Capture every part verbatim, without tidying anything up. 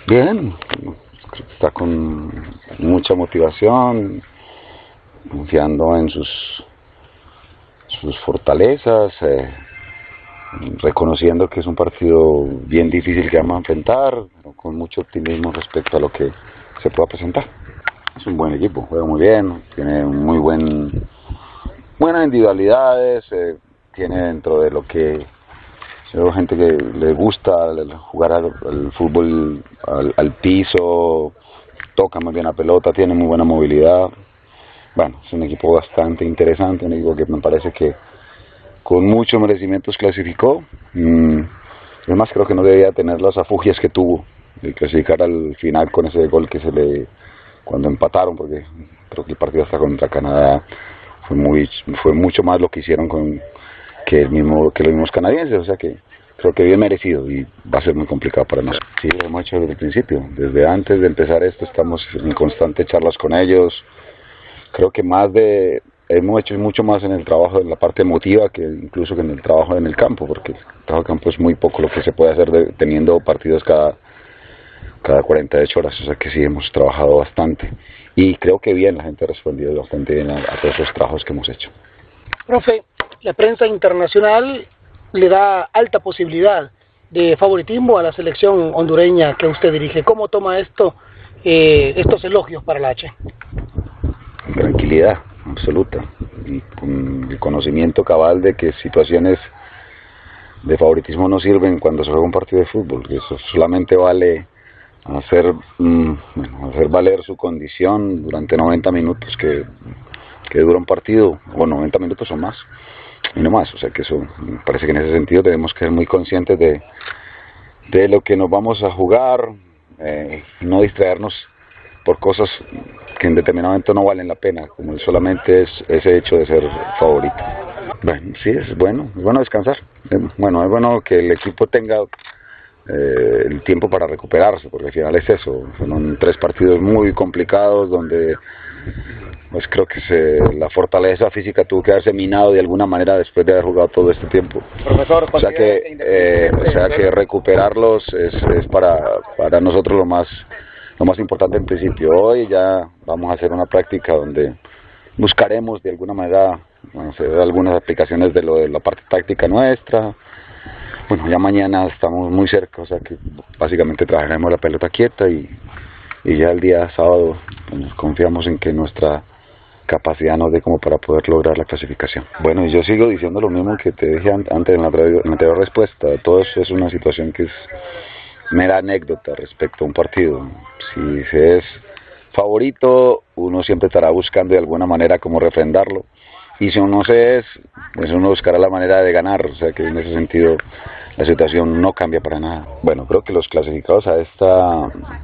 Bien, está con mucha motivación, confiando en sus, sus fortalezas, eh, reconociendo que es un partido bien difícil que vamos a enfrentar, pero con mucho optimismo respecto a lo que se pueda presentar. Es un buen equipo, juega muy bien, tiene muy buen, buenas individualidades, eh, tiene dentro de lo que veo gente que le gusta jugar al, al fútbol al, al piso, toca muy bien la pelota, tiene muy buena movilidad. Bueno, es un equipo bastante interesante, un equipo que me parece que con muchos merecimientos clasificó. Mm, es más, creo que no debía tener las afugias que tuvo de clasificar al final con ese gol que se le cuando empataron, porque creo que el partido hasta contra Canadá fue muy fue mucho más lo que hicieron con que el mismo que los mismos canadienses, o sea que creo que bien merecido y va a ser muy complicado para nosotros. Sí, lo hemos hecho desde el principio, desde antes de empezar esto estamos en constantes charlas con ellos. Creo que más de hemos hecho mucho más en el trabajo de la parte emotiva que incluso que en el trabajo en el campo, porque el trabajo de campo es muy poco lo que se puede hacer de, teniendo partidos cada cada cuarenta y ocho horas, o sea que sí hemos trabajado bastante y creo que bien, la gente ha respondido bastante bien a, a todos los trabajos que hemos hecho. Profe, la prensa internacional le da alta posibilidad de favoritismo a la selección hondureña que usted dirige. ¿Cómo toma esto, eh, estos elogios para la H? Tranquilidad absoluta y con el conocimiento cabal de que situaciones de favoritismo no sirven cuando se juega un partido de fútbol, que eso solamente vale hacer, mmm, bueno, hacer valer su condición durante noventa minutos que, que dura un partido, o noventa minutos o más, y no más, o sea que eso, me parece que en ese sentido debemos ser muy conscientes de, de lo que nos vamos a jugar, eh, no distraernos por cosas que en determinado momento no valen la pena, como solamente es ese hecho de ser favorito. Bueno, sí, es bueno, es bueno descansar, bueno, es bueno que el equipo tenga eh, el tiempo para recuperarse, porque al final es eso, son tres partidos muy complicados donde pues creo que se, la fortaleza física tuvo que haberse minado de alguna manera después de haber jugado todo este tiempo. Profesor, o sea que, eh, o sea que recuperarlos es, es para, para nosotros lo más, lo más importante en principio. Hoy ya vamos a hacer una práctica donde buscaremos de alguna manera hacer algunas aplicaciones de lo de la parte táctica nuestra. Bueno, ya mañana estamos muy cerca, o sea que básicamente trabajaremos la pelota quieta y, y ya el día sábado pues, confiamos en que nuestra capacidad nos dé como para poder lograr la clasificación. Bueno, y yo sigo diciendo lo mismo que te dije antes en la, en la anterior respuesta. Todo eso es una situación que es mera anécdota respecto a un partido. Si se es favorito, uno siempre estará buscando de alguna manera cómo refrendarlo. Y si uno se es, pues uno buscará la manera de ganar. O sea que en ese sentido la situación no cambia para nada. Bueno, creo que los clasificados a esta,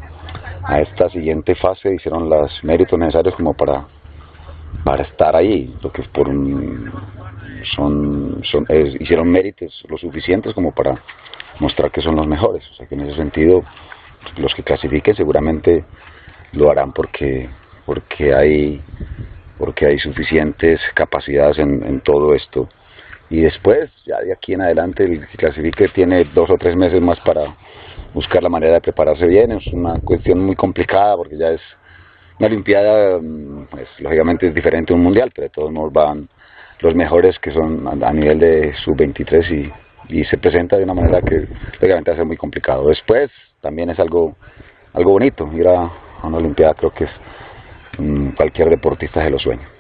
a esta siguiente fase hicieron los méritos necesarios como para para estar ahí, lo que por un, son, son es, hicieron méritos lo suficientes como para mostrar que son los mejores, o sea que en ese sentido los que clasifiquen seguramente lo harán porque porque hay porque hay suficientes capacidades en, en todo esto y después ya de aquí en adelante el que clasifique tiene dos o tres meses más para buscar la manera de prepararse bien. Es una cuestión muy complicada porque ya es una olimpiada, pues, lógicamente es diferente a un mundial, pero de todos modos van los mejores que son a nivel de sub veintitrés y, y se presenta de una manera que lógicamente va a ser muy complicado. Después también es algo algo bonito, ir a, a una olimpiada creo que es um, cualquier deportista se lo sueña.